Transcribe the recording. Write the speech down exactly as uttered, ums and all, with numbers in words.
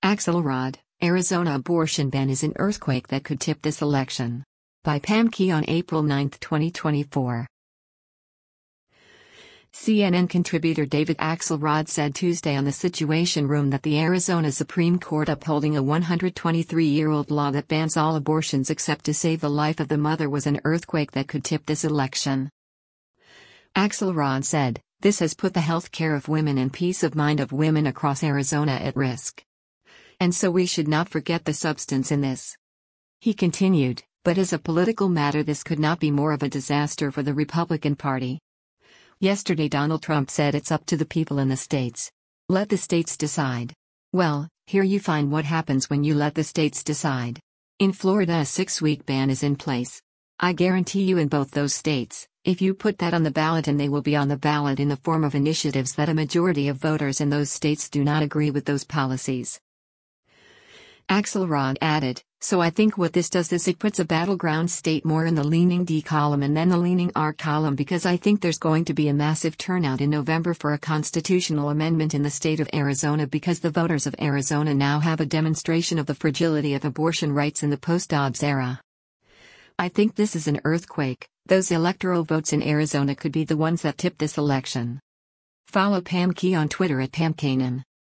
Axelrod, Arizona abortion ban is an earthquake that could tip this election. By Pam Key on April ninth, twenty twenty-four. C N N contributor David Axelrod said Tuesday on the Situation Room that the Arizona Supreme Court upholding a one hundred twenty-three-year-old law that bans all abortions except to save the life of the mother was an earthquake that could tip this election. Axelrod said, "This has put the health care of women and peace of mind of women across Arizona at risk. And so we should not forget the substance in this." He continued, "But as a political matter, this could not be more of a disaster for the Republican Party." Yesterday Donald Trump said it's up to the people in the states. Let the states decide. Well, here you find what happens when you let the states decide. In Florida, a six-week ban is in place. I guarantee you in both those states, if you put that on the ballot, and they will be on the ballot in the form of initiatives, that a majority of voters in those states do not agree with those policies. Axelrod added, "So I think what this does is it puts a battleground state more in the leaning D column and then the leaning R column, because I think there's going to be a massive turnout in November for a constitutional amendment in the state of Arizona, because the voters of Arizona now have a demonstration of the fragility of abortion rights in the post-Dobbs era. I think this is an earthquake. Those electoral votes in Arizona could be the ones that tip this election." Follow Pam Key on Twitter at Pam Kanan.